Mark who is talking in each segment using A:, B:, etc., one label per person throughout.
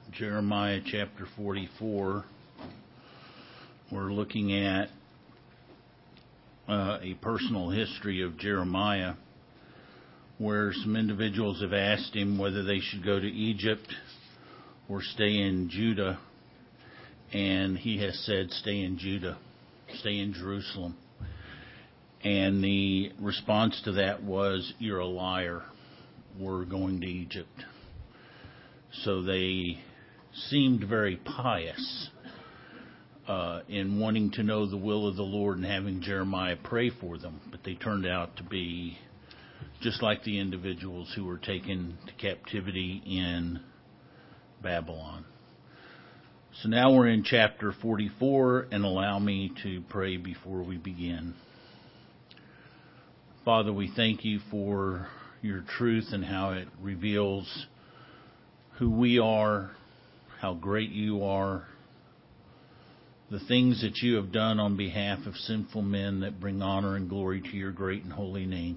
A: Jeremiah chapter 44. We're looking at a personal history of Jeremiah, where some individuals have asked him whether they should go to Egypt or stay in Judah, and he has said, stay in Judah, stay in Jerusalem. And the response to that was, you're a liar, we're going to Egypt. So they seemed very pious in wanting to know the will of the Lord and having Jeremiah pray for them, but they turned out to be just like the individuals who were taken to captivity in Babylon. So now we're in chapter 44, and allow me to pray before we begin. Father, we thank you for your truth and how it reveals who we are, how great you are, the things that you have done on behalf of sinful men that bring honor and glory to your great and holy name.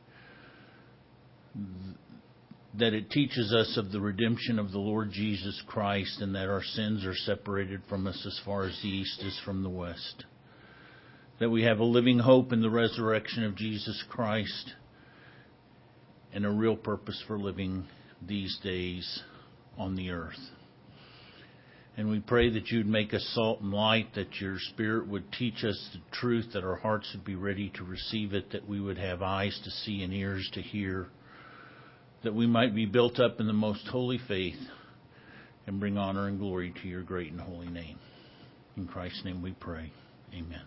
A: That it teaches us of the redemption of the Lord Jesus Christ, and that our sins are separated from us as far as the east is from the west. That we have a living hope in the resurrection of Jesus Christ and a real purpose for living these days on the earth. And we pray that you'd make us salt and light, that your Spirit would teach us the truth, that our hearts would be ready to receive it, that we would have eyes to see and ears to hear, that we might be built up in the most holy faith and bring honor and glory to your great and holy name. In Christ's name we pray. Amen.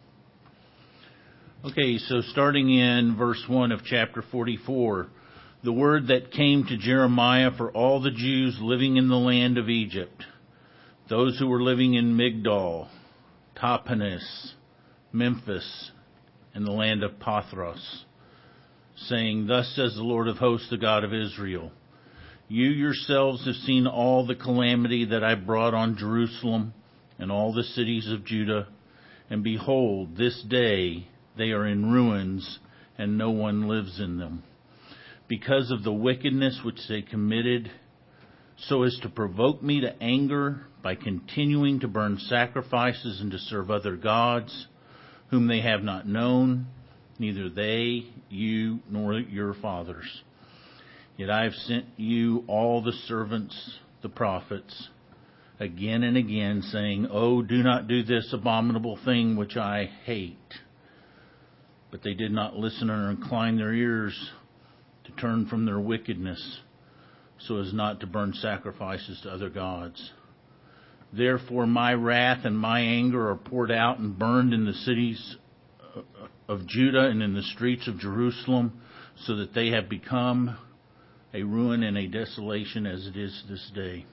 A: Okay, so starting in verse 1 of chapter 44, the word that came to Jeremiah for all the Jews living in the land of Egypt, those who were living in Migdol, Tahpanhes, Memphis, and the land of Pathros, saying, Thus says the Lord of hosts, the God of Israel, you yourselves have seen all the calamity that I brought on Jerusalem and all the cities of Judah, and behold, this day they are in ruins, and no one lives in them, because of the wickedness which they committed, so as to provoke me to anger by continuing to burn sacrifices and to serve other gods, whom they have not known, neither they, you, nor your fathers. Yet I have sent you all the servants, the prophets, again and again, saying, Oh, do not do this abominable thing which I hate. But they did not listen or incline their ears to turn from their wickedness, so as not to burn sacrifices to other gods. Therefore my wrath and my anger are poured out and burned in the cities of Judah and in the streets of Jerusalem, so that they have become a ruin and a desolation as it is this day.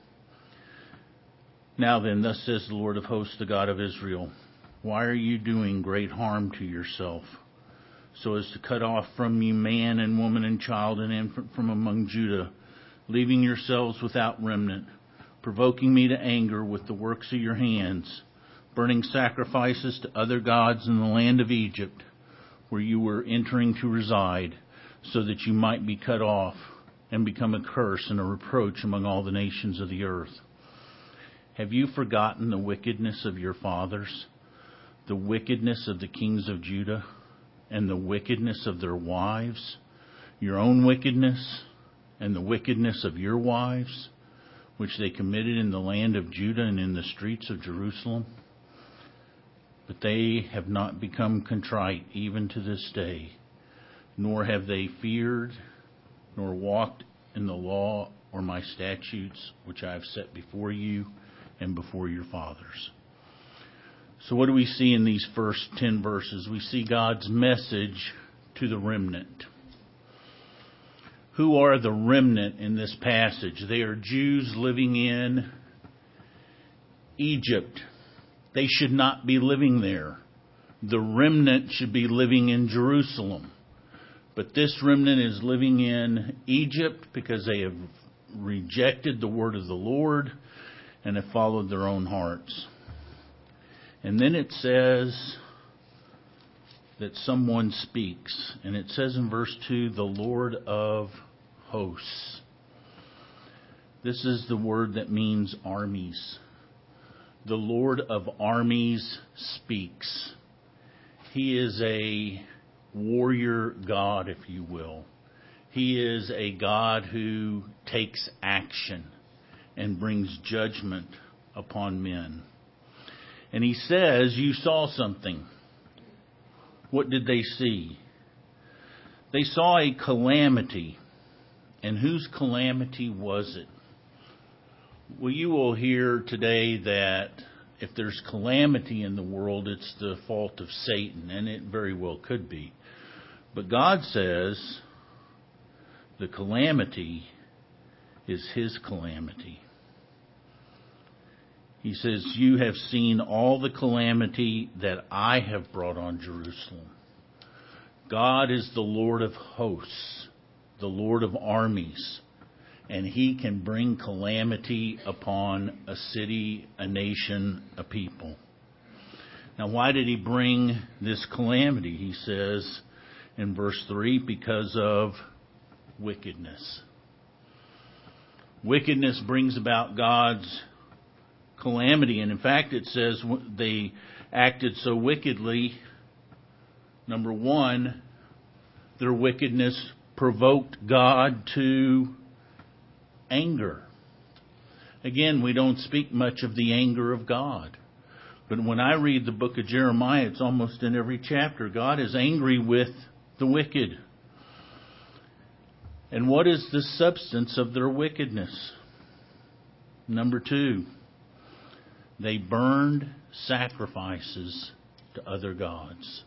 A: Now then, thus says the Lord of hosts, the God of Israel, why are you doing great harm to yourself, so as to cut off from you man and woman and child and infant from among Judah, leaving yourselves without remnant, provoking me to anger with the works of your hands, burning sacrifices to other gods in the land of Egypt, where you were entering to reside, so that you might be cut off and become a curse and a reproach among all the nations of the earth? Have you forgotten the wickedness of your fathers, the wickedness of the kings of Judah, and the wickedness of their wives, your own wickedness, and the wickedness of your wives, which they committed in the land of Judah and in the streets of Jerusalem? But they have not become contrite even to this day, nor have they feared, nor walked in the law or my statutes, which I have set before you and before your fathers. So what do we see in these first 10 verses? We see God's message to the remnant. Who are the remnant in this passage? They are Jews living in Egypt. They should not be living there. The remnant should be living in Jerusalem. But this remnant is living in Egypt because they have rejected the word of the Lord and have followed their own hearts. And then it says that someone speaks. And it says in verse 2, the Lord of hosts. This is the word that means armies. The Lord of armies speaks. He is a warrior God, if you will. He is a God who takes action and brings judgment upon men. And he says, you saw something. What did they see? They saw a calamity. And whose calamity was it? Well, you will hear today that if there's calamity in the world, it's the fault of Satan, and it very well could be. But God says the calamity is his calamity. He says, you have seen all the calamity that I have brought on Jerusalem. God is the Lord of hosts, the Lord of armies, and he can bring calamity upon a city, a nation, a people. Now, why did he bring this calamity? He says in verse 3, because of wickedness. Wickedness brings about God's calamity. And in fact, it says they acted so wickedly. Number one, their wickedness provoked God to anger. Again, we don't speak much of the anger of God. But when I read the book of Jeremiah, it's almost in every chapter. God is angry with the wicked. And what is the substance of their wickedness? Number 2, they burned sacrifices to other gods.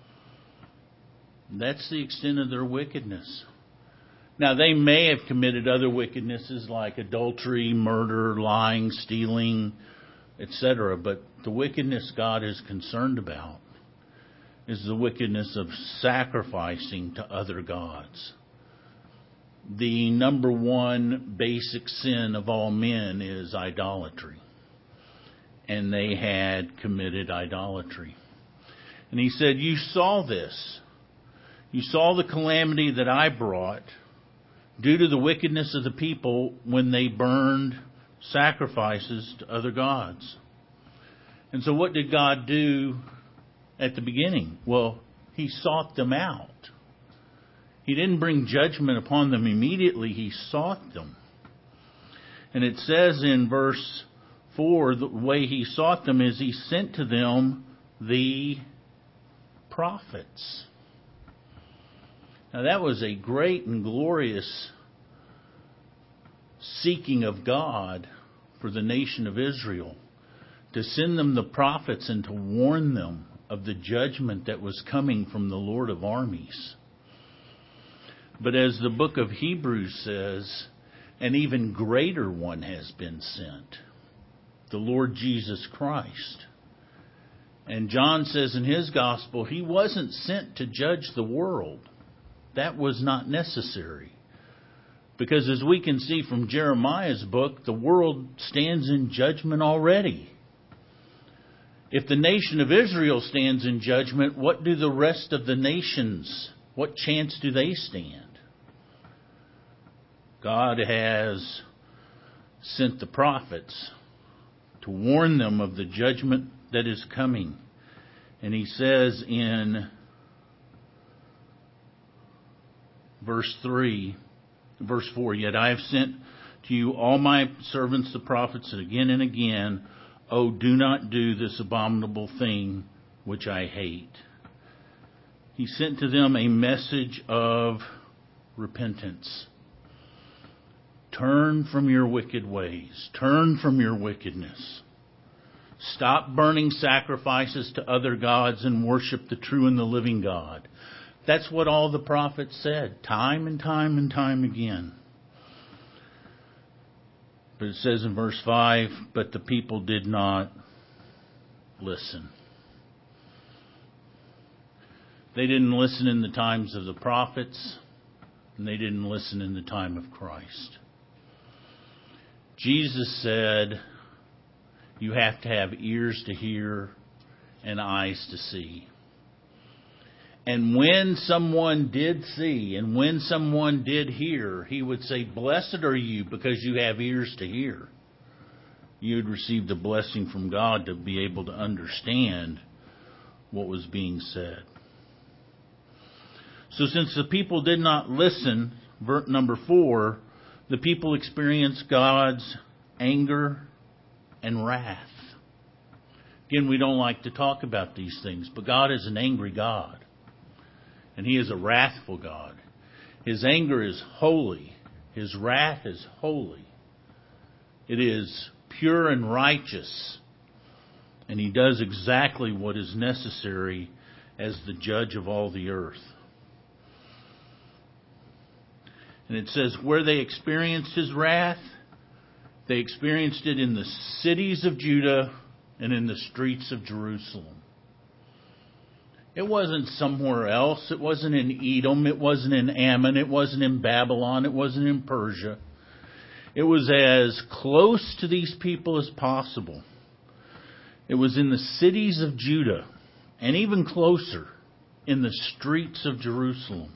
A: That's the extent of their wickedness. Now, they may have committed other wickednesses like adultery, murder, lying, stealing, etc. But the wickedness God is concerned about is the wickedness of sacrificing to other gods. The number one basic sin of all men is idolatry. And they had committed idolatry. And he said, you saw this. You saw the calamity that I brought due to the wickedness of the people when they burned sacrifices to other gods. And so what did God do at the beginning? Well, he sought them out. He didn't bring judgment upon them immediately. He sought them. And it says in verse 4, the way he sought them is he sent to them the prophets. Now that was a great and glorious seeking of God for the nation of Israel, to send them the prophets and to warn them of the judgment that was coming from the Lord of armies. But as the book of Hebrews says, an even greater one has been sent, the Lord Jesus Christ. And John says in his gospel, he wasn't sent to judge the world. That was not necessary. Because as we can see from Jeremiah's book, the world stands in judgment already. If the nation of Israel stands in judgment, what do the rest of the nations, what chance do they stand? God has sent the prophets to warn them of the judgment that is coming. And he says in verse 4, yet I have sent to you all my servants the prophets again and again. Oh, do not do this abominable thing which I hate. He sent to them a message of repentance. Turn from your wicked ways. Turn from your wickedness. Stop burning sacrifices to other gods and worship the true and the living God. That's what all the prophets said, time and time and time again. But it says in verse 5, but the people did not listen. They didn't listen in the times of the prophets, and they didn't listen in the time of Christ. Jesus said, you have to have ears to hear and eyes to see. And when someone did see and when someone did hear, he would say, "Blessed are you because you have ears to hear." You'd receive the blessing from God to be able to understand what was being said. So since the people did not listen, verse number 4, the people experienced God's anger and wrath. Again, we don't like to talk about these things, but God is an angry God. And He is a wrathful God. His anger is holy. His wrath is holy. It is pure and righteous. And He does exactly what is necessary as the judge of all the earth. And it says where they experienced His wrath, they experienced it in the cities of Judah and in the streets of Jerusalem. It wasn't somewhere else. It wasn't in Edom. It wasn't in Ammon. It wasn't in Babylon. It wasn't in Persia. It was as close to these people as possible. It was in the cities of Judah, and even closer, in the streets of Jerusalem.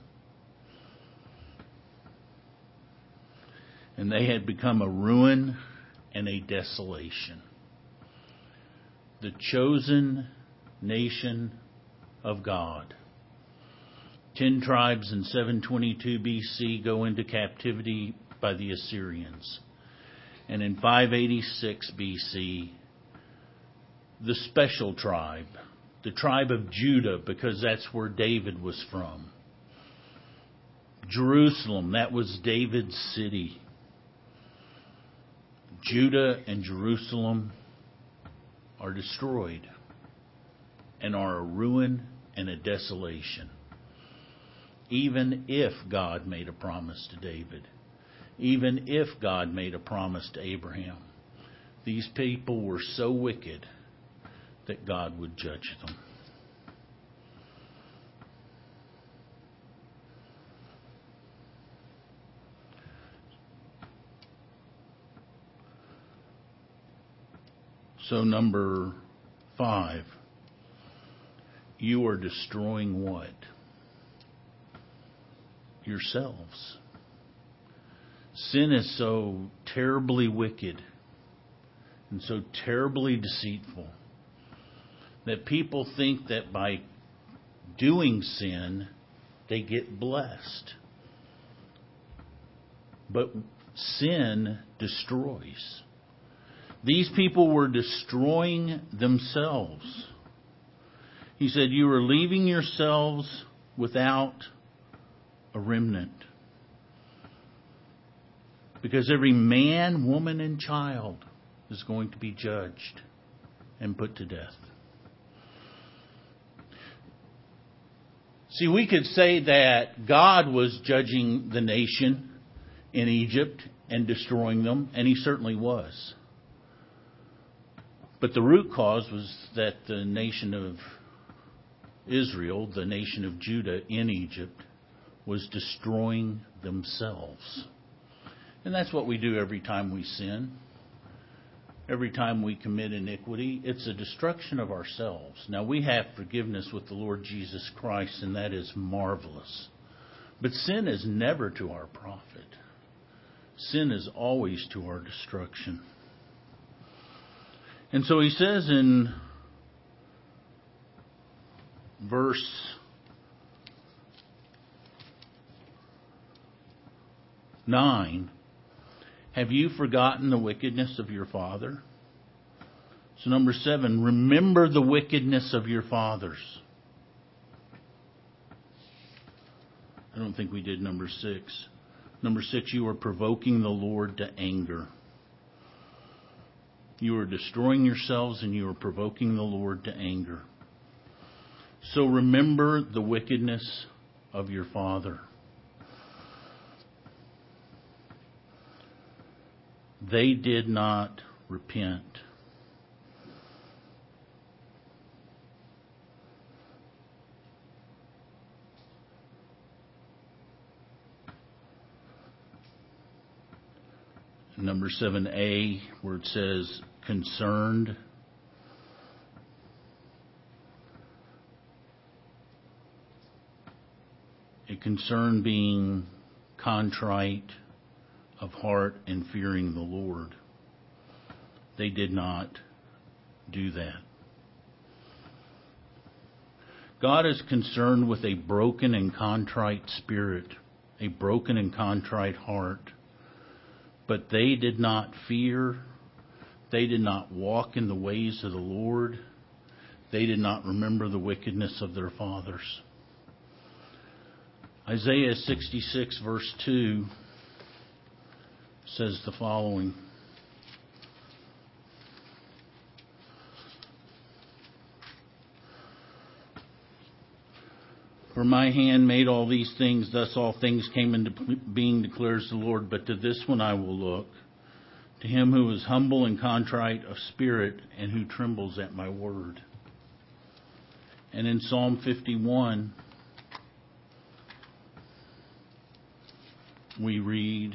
A: And they had become a ruin and a desolation. The chosen nation of God. 10 tribes in 722 BC go into captivity by the Assyrians. And in 586 BC, the special tribe, the tribe of Judah, because that's where David was from. Jerusalem, that was David's city. Judah and Jerusalem are destroyed and are a ruin and a desolation. Even if God made a promise to David, even if God made a promise to Abraham, these people were so wicked that God would judge them. So number 5, you are destroying what? Yourselves. Sin is so terribly wicked and so terribly deceitful that people think that by doing sin, they get blessed. But sin destroys. These people were destroying themselves. He said, you are leaving yourselves without a remnant. Because every man, woman, and child is going to be judged and put to death. See, we could say that God was judging the nation in Egypt and destroying them, and He certainly was. But the root cause was that the nation of Israel, the nation of Judah in Egypt, was destroying themselves. And that's what we do every time we sin. Every time we commit iniquity, it's a destruction of ourselves. Now, we have forgiveness with the Lord Jesus Christ, and that is marvelous. But sin is never to our profit. Sin is always to our destruction. And so he says in verse 9, have you forgotten the wickedness of your father? So number 7, remember the wickedness of your fathers. I don't think we did number 6. Number 6, you are provoking the Lord to anger. You are destroying yourselves and you are provoking the Lord to anger. So remember the wickedness of your father. They did not repent. Number 7a, where it says concerned. concern being contrite of heart and fearing the Lord. They did not do that. God is concerned with a broken and contrite spirit, a broken and contrite heart. But they did not fear. They did not walk in the ways of the Lord. They did not remember the wickedness of their fathers. Isaiah 66 verse 2 says the following. For my hand made all these things, thus all things came into being, declares the Lord. But to this one I will look, to him who is humble and contrite of spirit, and who trembles at my word. And in Psalm 51, we read,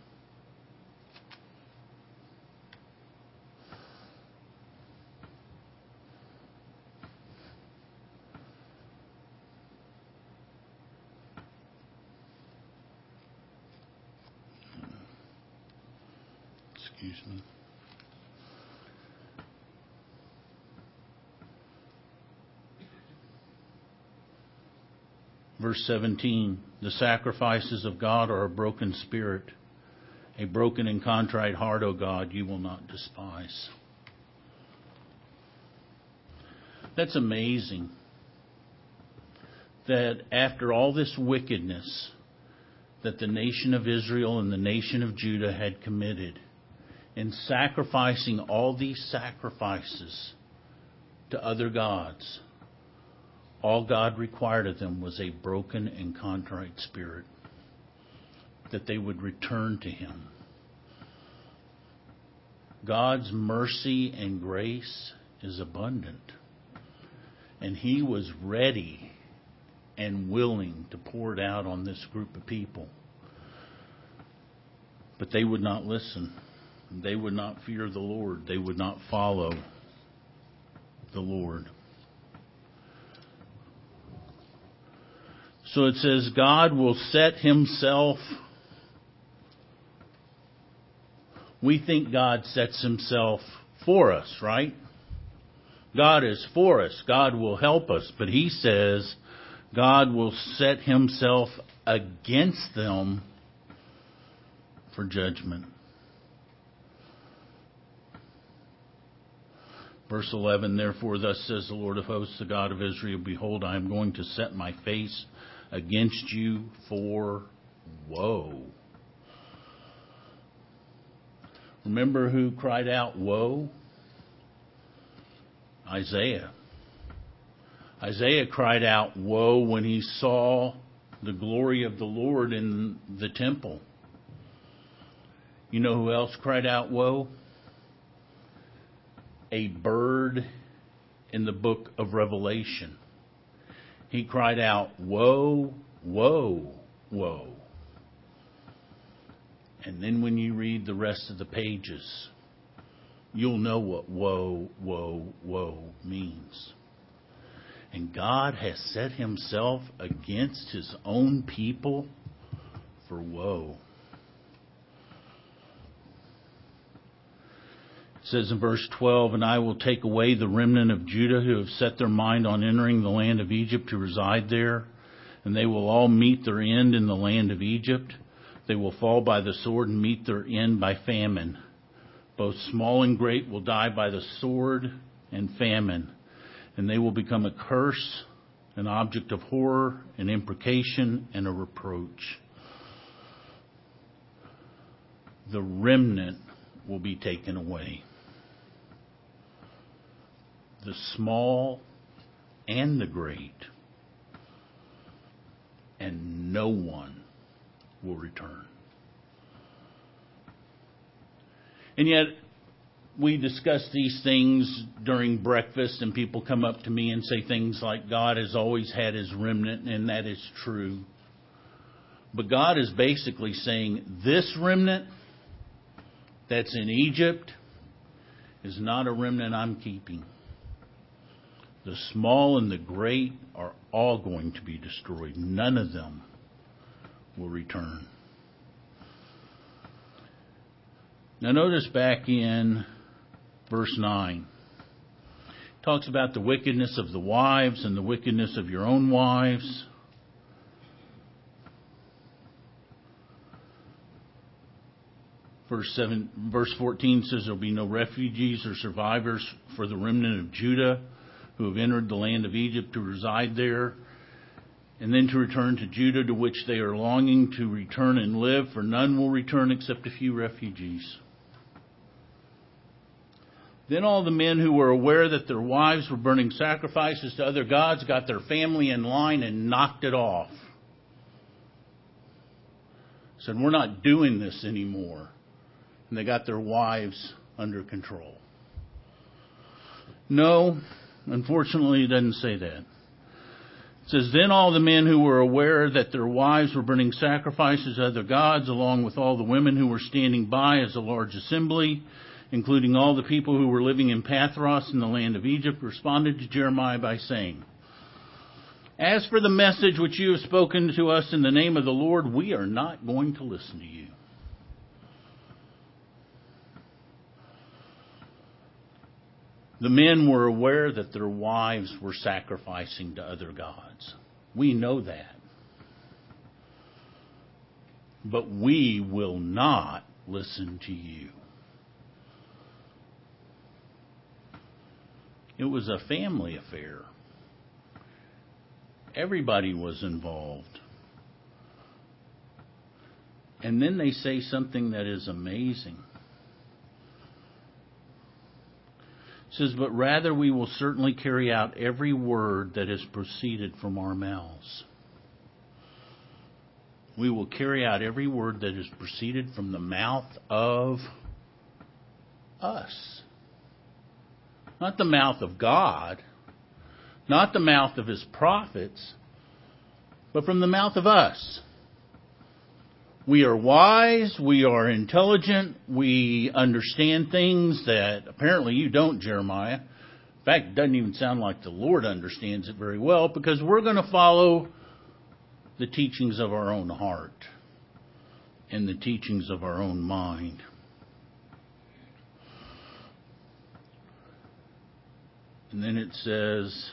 A: excuse me. Verse 17, the sacrifices of God are a broken spirit, a broken and contrite heart, O God, you will not despise. That's amazing that after all this wickedness that the nation of Israel and the nation of Judah had committed, in sacrificing all these sacrifices to other gods, all God required of them was a broken and contrite spirit, that they would return to Him. God's mercy and grace is abundant, and He was ready and willing to pour it out on this group of people. But they would not listen. They would not fear the Lord. They would not follow the Lord. So it says, God will set Himself. We think God sets Himself for us, right? God is for us. God will help us. But He says God will set Himself against them for judgment. Verse 11, therefore thus says the Lord of hosts, the God of Israel, behold, I am going to set my face against you for woe. Remember who cried out woe? Isaiah. Isaiah cried out woe when he saw the glory of the Lord in the temple. You know who else cried out woe? A bird in the book of Revelation. He cried out, woe, woe, woe. And then when you read the rest of the pages, you'll know what woe, woe, woe means. And God has set Himself against His own people for woe. It says in verse 12, and I will take away the remnant of Judah who have set their mind on entering the land of Egypt to reside there, and they will all meet their end in the land of Egypt. They will fall by the sword and meet their end by famine. Both small and great will die by the sword and famine, and they will become a curse, an object of horror, an imprecation, and a reproach. The remnant will be taken away. The small and the great, and no one will return. And yet, we discuss these things during breakfast, and people come up to me and say things like, God has always had His remnant, and that is true. But God is basically saying, this remnant that's in Egypt is not a remnant I'm keeping. The small and the great are all going to be destroyed. None of them will return. Now notice back in verse 9. It talks about the wickedness of the wives and the wickedness of your own wives. Verse 14 says there will be no refugees or survivors for the remnant of Judah who have entered the land of Egypt to reside there, and then to return to Judah, to which they are longing to return and live, for none will return except a few refugees. Then all the men who were aware that their wives were burning sacrifices to other gods got their family in line and knocked it off. Said, we're not doing this anymore. And they got their wives under control. No, unfortunately it doesn't say that. It says, then all the men who were aware that their wives were burning sacrifices to other gods, along with all the women who were standing by as a large assembly, including all the people who were living in Pathros in the land of Egypt, responded to Jeremiah by saying, as for the message which you have spoken to us in the name of the Lord, we are not going to listen to you. The men were aware that their wives were sacrificing to other gods. We know that. But we will not listen to you. It was a family affair. Everybody was involved. And then they say something that is amazing. It says, but rather we will certainly carry out every word that has proceeded from our mouths. We will carry out every word that has proceeded from the mouth of us. Not the mouth of God, not the mouth of His prophets, but from the mouth of us. We are wise, we are intelligent, we understand things that apparently you don't, Jeremiah. In fact, it doesn't even sound like the Lord understands it very well, because we're going to follow the teachings of our own heart and the teachings of our own mind. And then it says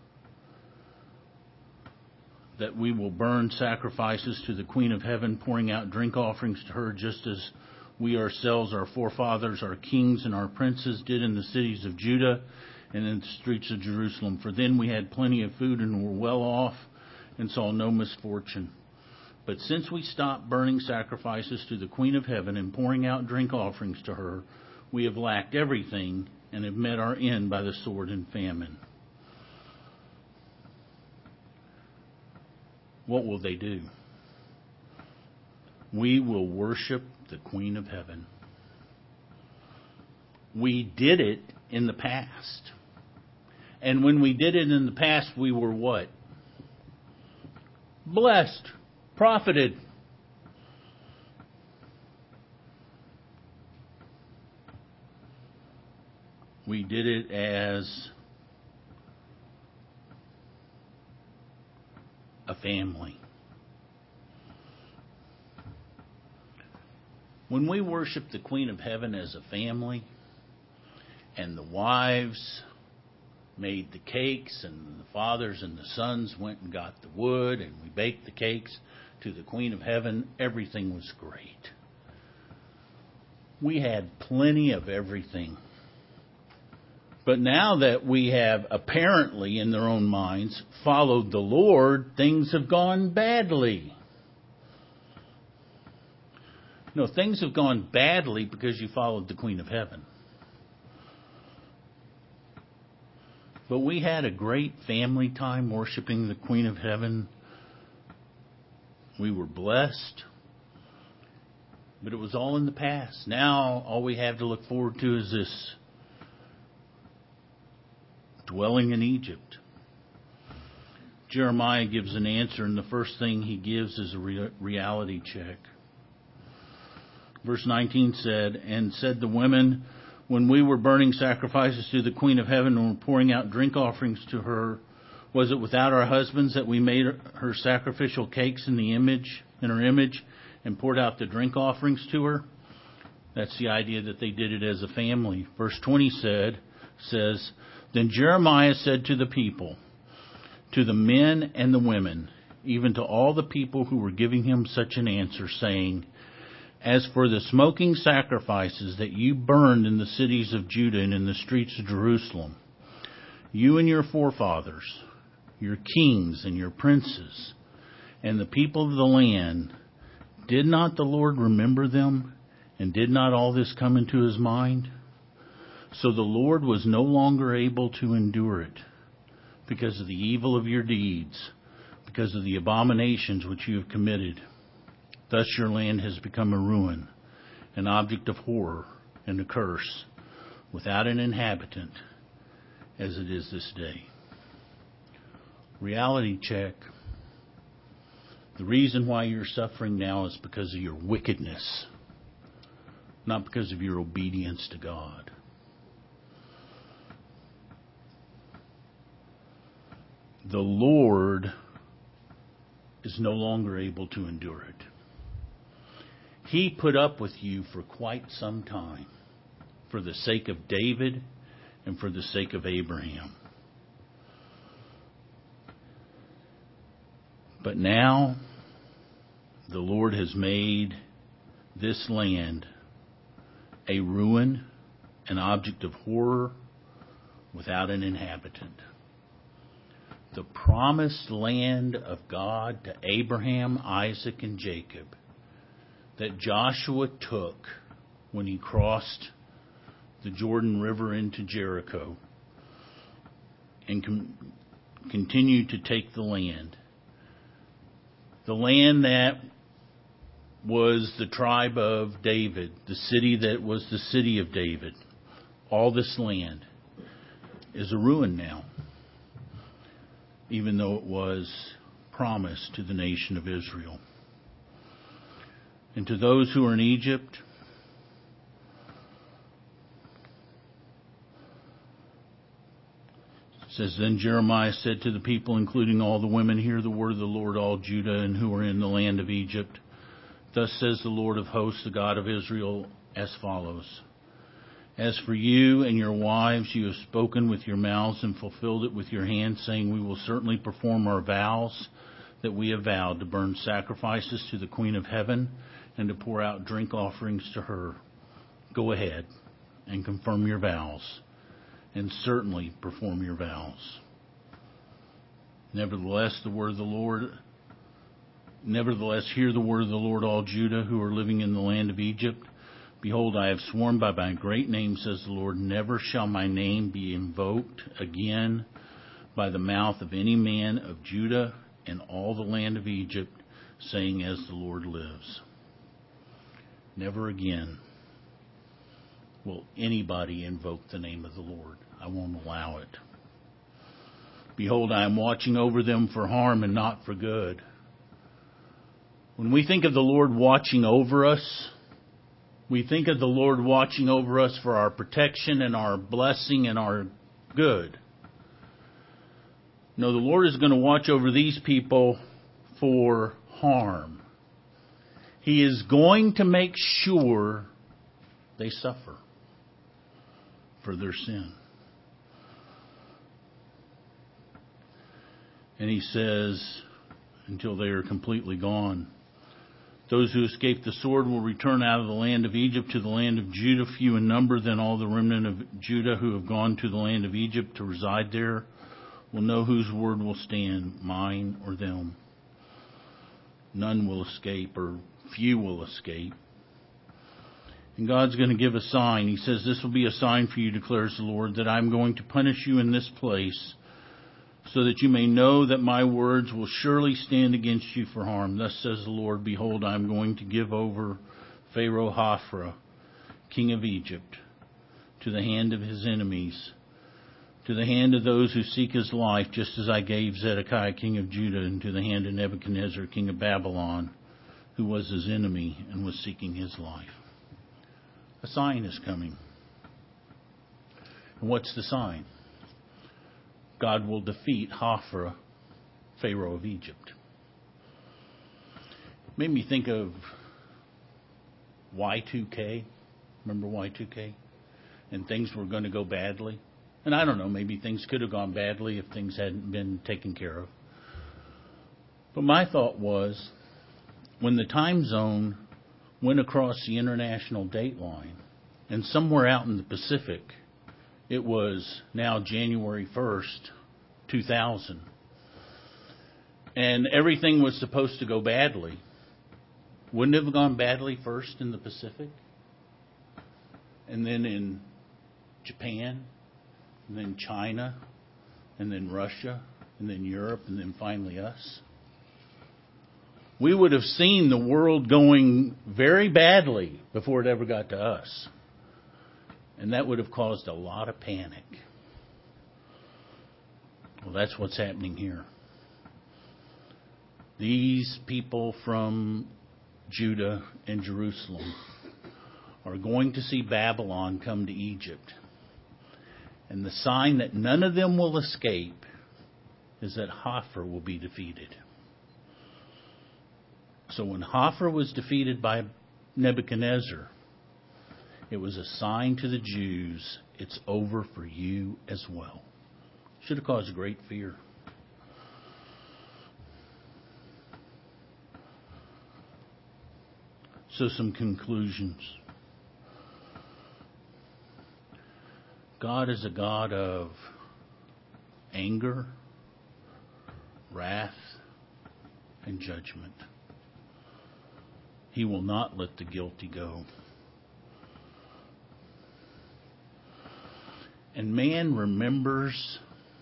A: that we will burn sacrifices to the Queen of Heaven, pouring out drink offerings to her, just as we ourselves, our forefathers, our kings, and our princes did in the cities of Judah and in the streets of Jerusalem. For then we had plenty of food and were well off and saw no misfortune. But since we stopped burning sacrifices to the Queen of Heaven and pouring out drink offerings to her, we have lacked everything and have met our end by the sword and famine. What will they do? We will worship the Queen of Heaven. We did it in the past. And when we did it in the past, we were what? Blessed, profited. We did it as a family. When we worship the Queen of Heaven as a family, and the wives made the cakes, and the fathers and the sons went and got the wood, and we baked the cakes to the Queen of Heaven, everything was great. We had plenty of everything. But now that we have apparently, in their own minds, followed the Lord, things have gone badly. No, things have gone badly because you followed the Queen of Heaven. But we had a great family time worshiping the Queen of Heaven. We were blessed. But it was all in the past. Now all we have to look forward to is this dwelling in Egypt. Jeremiah gives an answer, and the first thing he gives is a reality check. Verse 19 said, and said the women, when we were burning sacrifices to the Queen of Heaven and were pouring out drink offerings to her, was it without our husbands that we made her sacrificial cakes in the image in her image and poured out the drink offerings to her. That's the idea that they did it as a family. Verse 20 says, Then Jeremiah said to the people, to the men and the women, even to all the people who were giving him such an answer, saying, As for the smoking sacrifices that you burned in the cities of Judah and in the streets of Jerusalem, you and your forefathers, your kings and your princes, and the people of the land, did not the Lord remember them? And did not all this come into his mind? So the Lord was no longer able to endure it because of the evil of your deeds, because of the abominations which you have committed. Thus your land has become a ruin, an object of horror and a curse, without an inhabitant, as it is this day. Reality check. The reason why you're suffering now is because of your wickedness, not because of your obedience to God. The Lord is no longer able to endure it. He put up with you for quite some time, for the sake of David and for the sake of Abraham. But now, the Lord has made this land a ruin, an object of horror, without an inhabitant. The promised land of God to Abraham, Isaac, and Jacob that Joshua took when he crossed the Jordan River into Jericho and continued to take the land. The land that was the tribe of David, the city that was the city of David. All this land is a ruin now, even though it was promised to the nation of Israel. And to those who are in Egypt, it says, Then Jeremiah said to the people, including all the women, Hear the word of the Lord, all Judah and who are in the land of Egypt. Thus says the Lord of hosts, the God of Israel, as follows. As for you and your wives, you have spoken with your mouths and fulfilled it with your hands, saying, We will certainly perform our vows that we have vowed, to burn sacrifices to the Queen of Heaven and to pour out drink offerings to her. Go ahead and confirm your vows, and certainly perform your vows. Nevertheless, hear the word of the Lord, all Judah who are living in the land of Egypt. Behold, I have sworn by my great name, says the Lord, never shall my name be invoked again by the mouth of any man of Judah and all the land of Egypt, saying, As the Lord lives. Never again will anybody invoke the name of the Lord. I won't allow it. Behold, I am watching over them for harm and not for good. When we think of the Lord watching over us, we think of the Lord watching over us for our protection and our blessing and our good. No, the Lord is going to watch over these people for harm. He is going to make sure they suffer for their sin. And he says, until they are completely gone. Those who escape the sword will return out of the land of Egypt to the land of Judah, few in number. Then all the remnant of Judah who have gone to the land of Egypt to reside there will know whose word will stand, mine or them. None will escape, or few will escape. And God's going to give a sign. He says, This will be a sign for you, declares the Lord, that I'm going to punish you in this place, so that you may know that my words will surely stand against you for harm. Thus says the Lord, Behold, I am going to give over Pharaoh Hophra, king of Egypt, to the hand of his enemies, to the hand of those who seek his life, just as I gave Zedekiah, king of Judah, into the hand of Nebuchadnezzar, king of Babylon, who was his enemy and was seeking his life. A sign is coming. And what's the sign? God will defeat Hophra, Pharaoh of Egypt. Made me think of Y2K. Remember Y2K? And things were going to go badly. And I don't know, maybe things could have gone badly if things hadn't been taken care of. But my thought was, when the time zone went across the international date line, and somewhere out in the Pacific, it was now January 1st, 2000, and everything was supposed to go badly, wouldn't it have gone badly first in the Pacific? And then in Japan, and then China, and then Russia, and then Europe, and then finally us? We would have seen the world going very badly before it ever got to us. And that would have caused a lot of panic. Well, that's what's happening here. These people from Judah and Jerusalem are going to see Babylon come to Egypt. And the sign that none of them will escape is that Hophra will be defeated. So when Hophra was defeated by Nebuchadnezzar, it was a sign to the Jews, it's over for you as well. Should have caused great fear. So some conclusions. God is a God of anger, wrath, and judgment. He will not let the guilty go. And man remembers,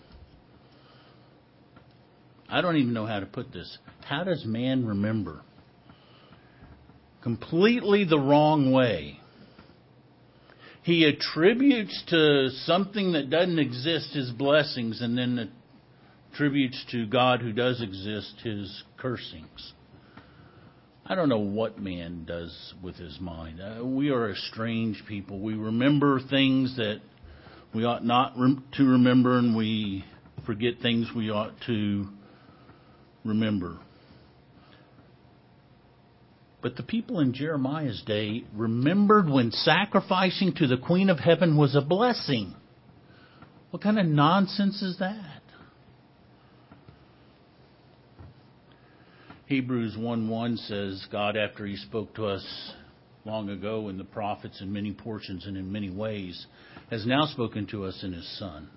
A: I don't even know how to put this. How does man remember? Completely the wrong way. He attributes to something that doesn't exist his blessings, and then attributes to God who does exist his cursings. I don't know what man does with his mind. We are a strange people. We remember things that we ought not to remember, and we forget things we ought to remember. But the people in Jeremiah's day remembered when sacrificing to the Queen of Heaven was a blessing. What kind of nonsense is that? Hebrews 1:1 says, God, after he spoke to us long ago in the prophets in many portions and in many ways, has now spoken to us in his Son.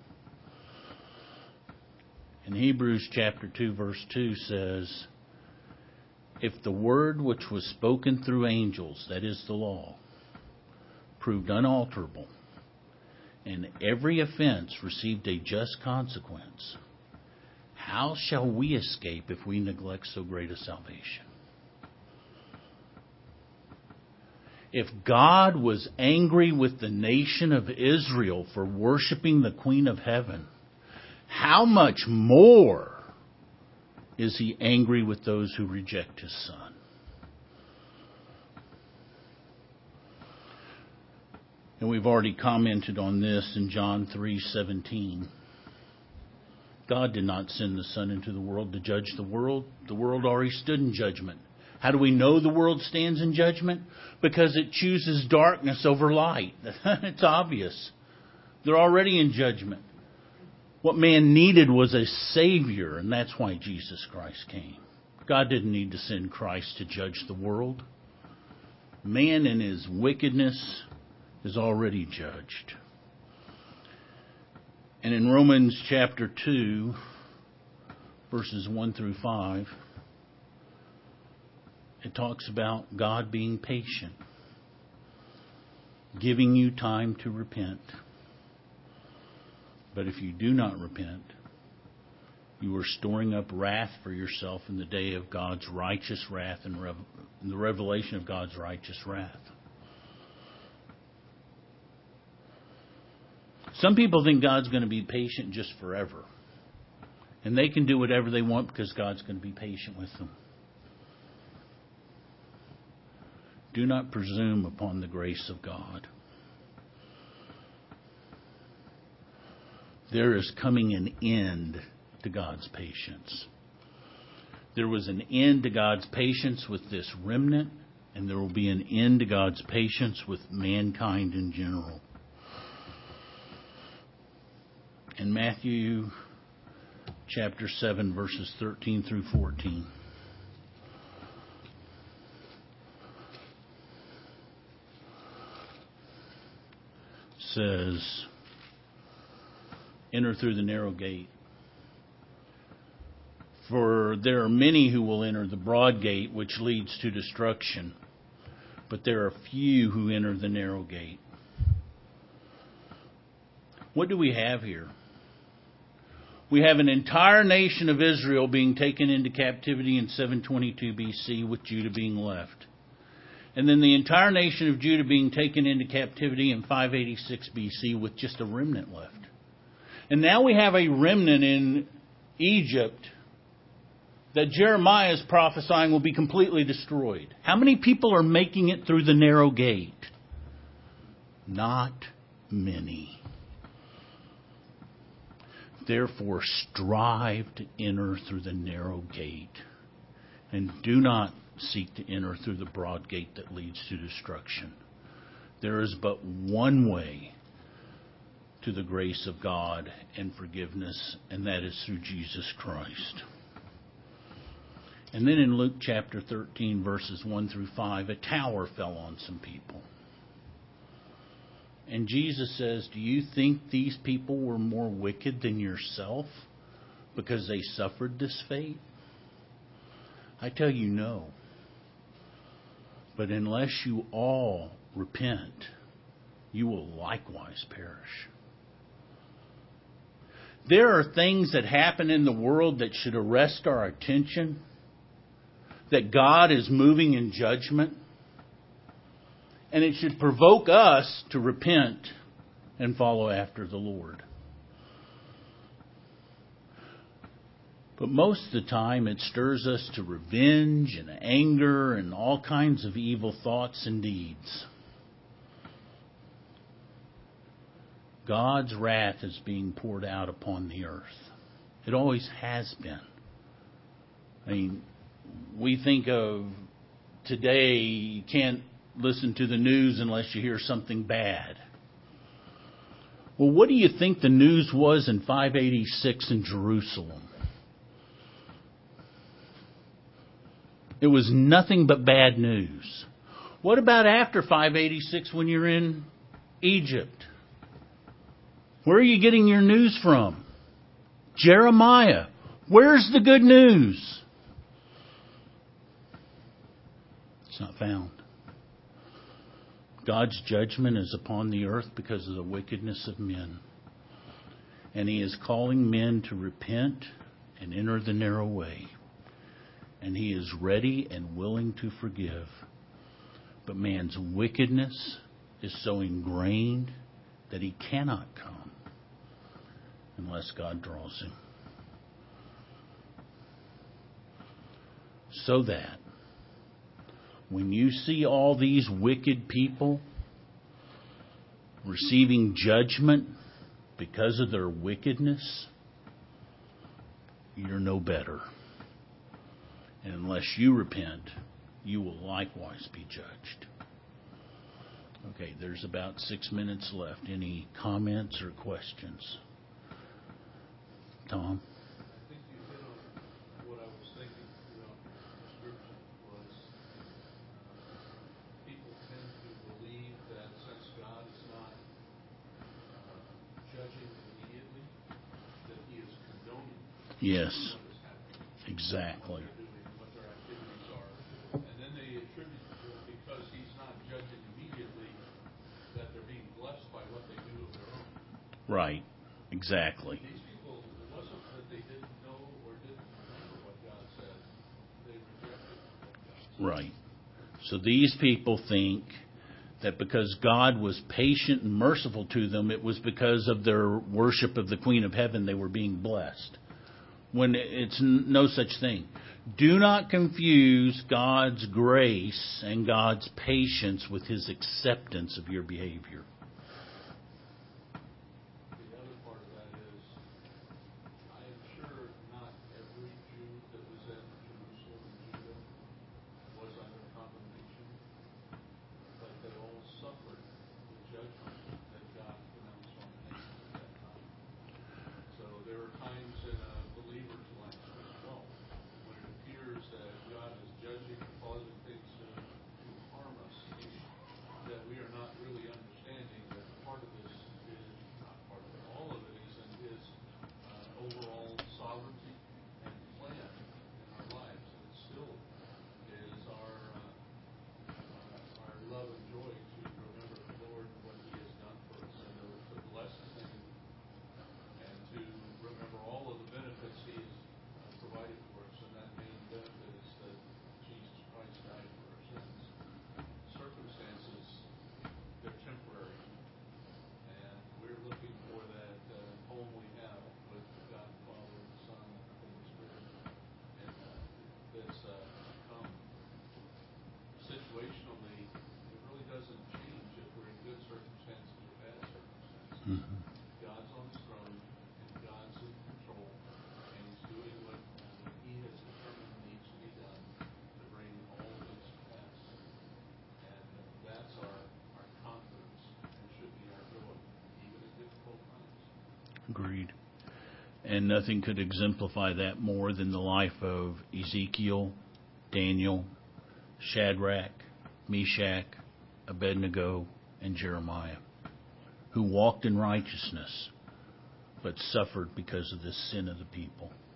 A: In Hebrews chapter 2, verse 2 says, if the word which was spoken through angels, that is the law, proved unalterable, and every offense received a just consequence, how shall we escape if we neglect so great a salvation? If God was angry with the nation of Israel for worshiping the Queen of Heaven, how much more is he angry with those who reject his Son? And we've already commented on this in John 3:17. God did not send the Son into the world to judge the world. The world already stood in judgment. How do we know the world stands in judgment? Because it chooses darkness over light. It's obvious. They're already in judgment. What man needed was a Savior, and that's why Jesus Christ came. God didn't need to send Christ to judge the world. Man in his wickedness is already judged. And in Romans chapter 2, verses 1 through 5, it talks about God being patient, giving you time to repent. But if you do not repent, you are storing up wrath for yourself in the day of God's righteous wrath and the revelation of God's righteous wrath. Some people think God's going to be patient just forever. And they can do whatever they want because God's going to be patient with them. Do not presume upon the grace of God. There is coming an end to God's patience. There was an end to God's patience with this remnant, and there will be an end to God's patience with mankind in general. In Matthew chapter 7, verses 13 through 14. Says, enter through the narrow gate. For there are many who will enter the broad gate, which leads to destruction, but there are few who enter the narrow gate. What do we have here? We have an entire nation of Israel being taken into captivity in 722 BC, with Judah being left. And then the entire nation of Judah being taken into captivity in 586 BC with just a remnant left. And now we have a remnant in Egypt that Jeremiah is prophesying will be completely destroyed. How many people are making it through the narrow gate? Not many. Therefore, strive to enter through the narrow gate, and do not seek to enter through the broad gate that leads to destruction. There is but one way to the grace of God and forgiveness, and that is through Jesus Christ. And then in Luke chapter 13, verses 1 through 5, a tower fell on some people. And Jesus says, do you think these people were more wicked than yourself because they suffered this fate? I tell you, no. But unless you all repent, you will likewise perish. There are things that happen in the world that should arrest our attention, that God is moving in judgment, and it should provoke us to repent and follow after the Lord. But most of the time it stirs us to revenge and anger and all kinds of evil thoughts and deeds. God's wrath is being poured out upon the earth. It always has been. I mean, we think of today, you can't listen to the news unless you hear something bad. Well, what do you think the news was in 586 in Jerusalem? It was nothing but bad news. What about after 586 when you're in Egypt? Where are you getting your news from? Jeremiah. Where's the good news? It's not found. God's judgment is upon the earth because of the wickedness of men. And He is calling men to repent and enter the narrow way. And He is ready and willing to forgive. But man's wickedness is so ingrained that he cannot come unless God draws him. So that when you see all these wicked people receiving judgment because of their wickedness, you're no better. And unless you repent, you will likewise be judged. Okay, there's about 6 minutes left. Any comments or questions? Tom?
B: I think you hit on what I was thinking throughout the description was people tend to believe that since God is not judging immediately, that He is condoning
A: Yes,
B: what is happening.
A: exactly.
B: What they're doing, what their activities are. And then they attribute, because He's not judging immediately, that they're being blessed by what they do of their own.
A: Right, exactly.
B: These people, it wasn't that they didn't know or didn't remember what God said. They rejected what God said.
A: Right. So these people think that because God was patient and merciful to them, it was because of their worship of the Queen of Heaven they were being blessed. When it's no such thing. Do not confuse God's grace and God's patience with His acceptance of your behavior.
B: The other part of that is, I am sure not every Jew that was at God's on his throne, and God's in control, and he's doing what he has determined needs to be done to bring all of this to pass. And that's our confidence and should be our joy, even in difficult times.
A: Agreed. And nothing could exemplify that more than the life of Ezekiel, Daniel, Shadrach, Meshach, Abednego, and Jeremiah, who walked in righteousness but suffered because of the sin of the people.